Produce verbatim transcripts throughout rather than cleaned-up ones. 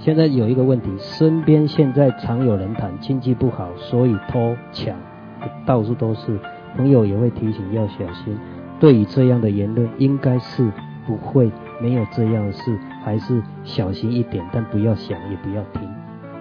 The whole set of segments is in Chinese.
现在有一个问题，身边现在常有人谈经济不好，所以偷抢，到处都是，朋友也会提醒要小心。对于这样的言论，应该是不会没有这样的事，还是小心一点，但不要想，也不要听。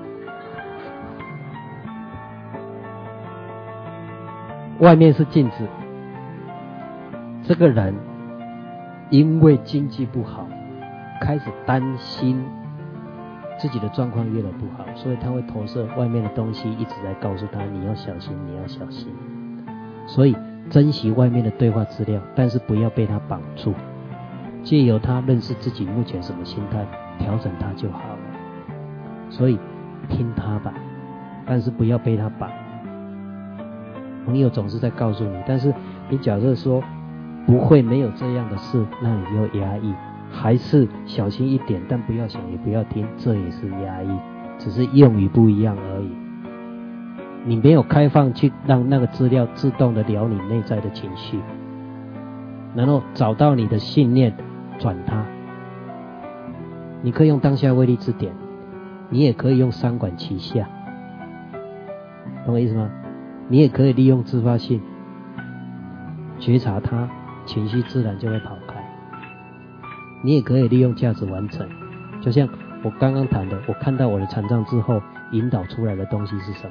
外面是镜子，这个人因为经济不好，开始担心自己的状况越来不好，所以他会投射外面的东西，一直在告诉他你要小心，你要小心。所以珍惜外面的对话资料，但是不要被他绑住，借由他认识自己目前什么心态，调整他就好了。所以听他吧，但是不要被他绑。朋友总是在告诉你，但是你假设说不会没有这样的事，那你就压抑，还是小心一点，但不要想也不要听，这也是压抑，只是用语不一样而已。你没有开放去让那个资料自动的聊你内在的情绪，然后找到你的信念，转它。你可以用当下威力之点，你也可以用三管齐下，懂我意思吗？你也可以利用自发性觉察它，情绪自然就会跑开。你也可以利用价值完成，就像我刚刚谈的，我看到我的残障之后，引导出来的东西是什么？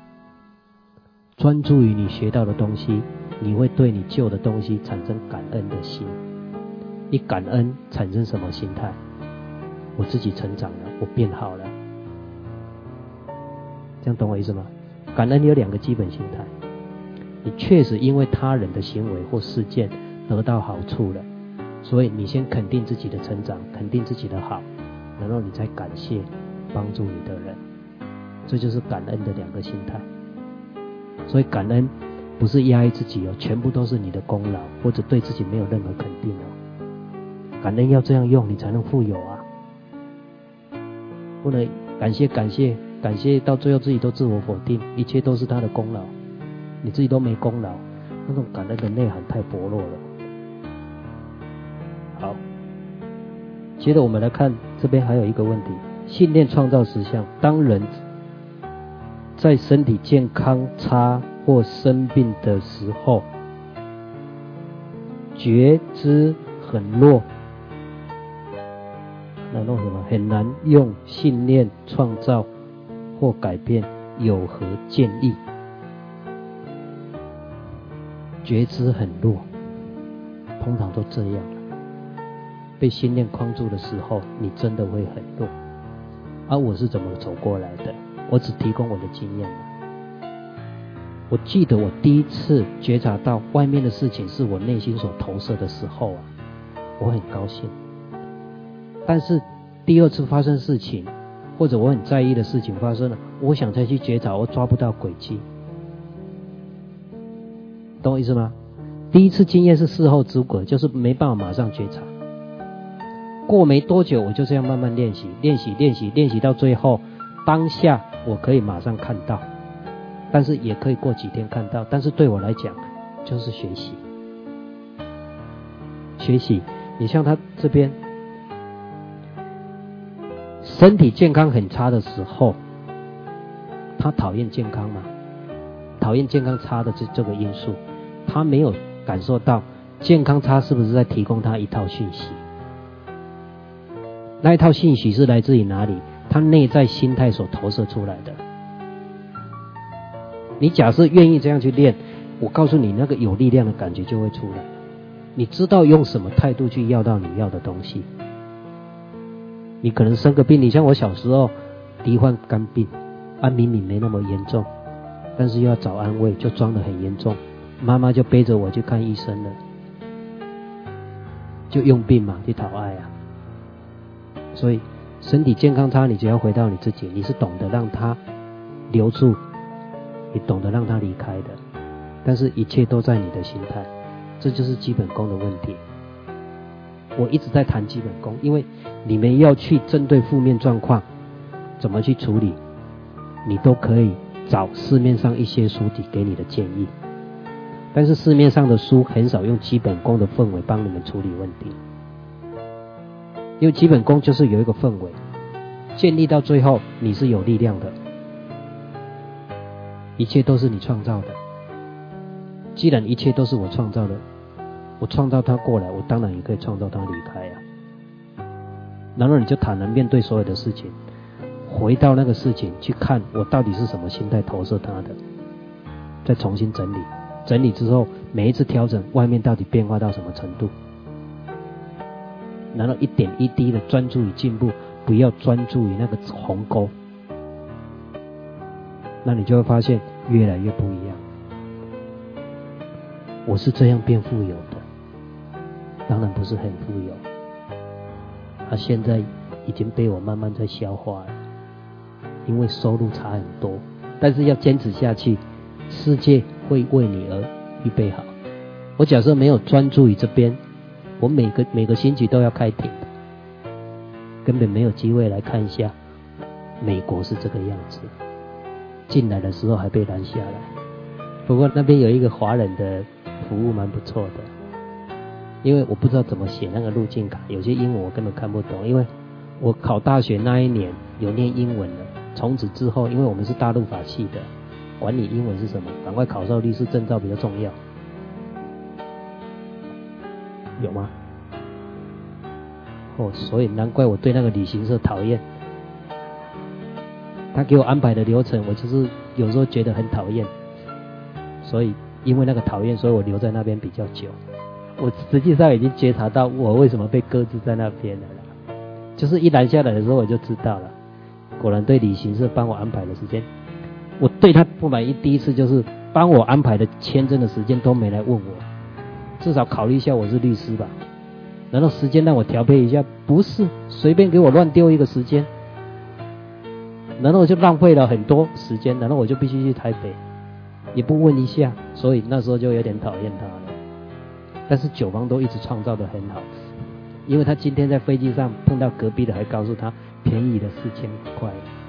专注于你学到的东西，你会对你旧的东西产生感恩的心。一感恩产生什么心态？我自己成长了，我变好了。这样懂我意思吗？感恩有两个基本心态，你确实因为他人的行为或事件得到好处了，所以你先肯定自己的成长，肯定自己的好，然后你再感谢帮助你的人，这就是感恩的两个心态。所以感恩不是压抑自己哦，全部都是你的功劳，或者对自己没有任何肯定哦。感恩要这样用，你才能富有啊，不能感谢感谢感谢到最后自己都自我否定，一切都是他的功劳，你自己都没功劳，那种感恩的内涵太薄弱了。好，接着我们来看这边还有一个问题，信念创造实相。当人在身体健康差或生病的时候，觉知很弱，然后什么很难用信念创造或改变，有何建议？觉知很弱，通常都这样了。被信念框住的时候，你真的会很弱。而、啊、我是怎么走过来的？我只提供我的经验。我记得我第一次觉察到外面的事情是我内心所投射的时候啊，我很高兴。但是第二次发生事情，或者我很在意的事情发生了，我想再去觉察，我抓不到轨迹。懂我意思吗？第一次经验是事后诸葛，就是没办法马上觉察。过没多久，我就这样慢慢练习，练习，练习，练习到最后，当下我可以马上看到，但是也可以过几天看到。但是对我来讲，就是学习，学习。你像他这边，身体健康很差的时候，他讨厌健康吗？讨厌健康差的这这个因素，他没有感受到健康差是不是在提供他一套讯息？那一套信息是来自于哪里？他内在心态所投射出来的。你假设愿意这样去练，我告诉你，那个有力量的感觉就会出来。你知道用什么态度去要到你要的东西。你可能生个病，你像我小时候罹患肝病，啊明明没那么严重，但是又要找安慰，就装得很严重，妈妈就背着我去看医生了，就用病嘛去讨爱啊。所以身体健康差，你只要回到你自己，你是懂得让它留住，你懂得让它离开的，但是一切都在你的心态，这就是基本功的问题。我一直在谈基本功，因为你们要去针对负面状况怎么去处理，你都可以找市面上一些书籍给你的建议，但是市面上的书很少用基本功的氛围帮你们处理问题，因为基本功就是有一个氛围， 建立到最后你是有力量的，一切都是你创造的。既然一切都是我创造的，我创造他过来，我当然也可以创造他离开啊。然后你就坦然面对所有的事情，回到那个事情去看我到底是什么心态投射他的，再重新整理，整理之后每一次调整外面到底变化到什么程度，然后一点一滴的专注于进步，不要专注于那个鸿沟，那你就会发现越来越不一样。我是这样变富有的，当然不是很富有，他、啊、现在已经被我慢慢在消化了，因为收入差很多，但是要坚持下去，世界会为你而预备好。我假设没有专注于这边，我每个每个星期都要开庭，根本没有机会来看一下美国是这个样子，进来的时候还被拦下来。不过那边有一个华人的服务蛮不错的，因为我不知道怎么写那个入境卡，有些英文我根本看不懂，因为我考大学那一年有念英文了，从此之后因为我们是大陆法系的，管你英文是什么，赶快考上律师证照比较重要。有吗？哦，所以难怪我对那个旅行社讨厌，他给我安排的流程我就是有时候觉得很讨厌，所以因为那个讨厌，所以我留在那边比较久。我实际上已经觉察到我为什么被搁置在那边了啦，就是一拦下来的时候我就知道了，果然对旅行社帮我安排的时间，我对他不满意。第一次就是帮我安排的签证的时间都没来问我，至少考虑一下我是律师吧，然后时间让我调配一下，不是随便给我乱丢一个时间，然后我就浪费了很多时间，然后我就必须去台北，也不问一下，所以那时候就有点讨厌他了。但是九方都一直创造得很好，因为他今天在飞机上碰到隔壁的，还告诉他便宜了四千块，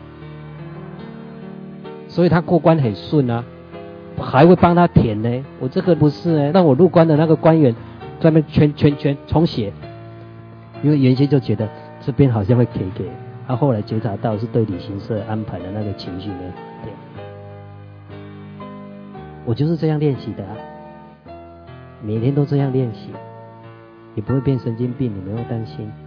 所以他过关很顺啊，还会帮他填呢。我这个不是呢，让我入关的那个官员在那边圈圈圈重写，因为原先就觉得这边好像会给给，他、啊、后来觉察到是对旅行社安排的那个情绪没有对，我就是这样练习的啊，每天都这样练习，也不会变神经病，你们会担心。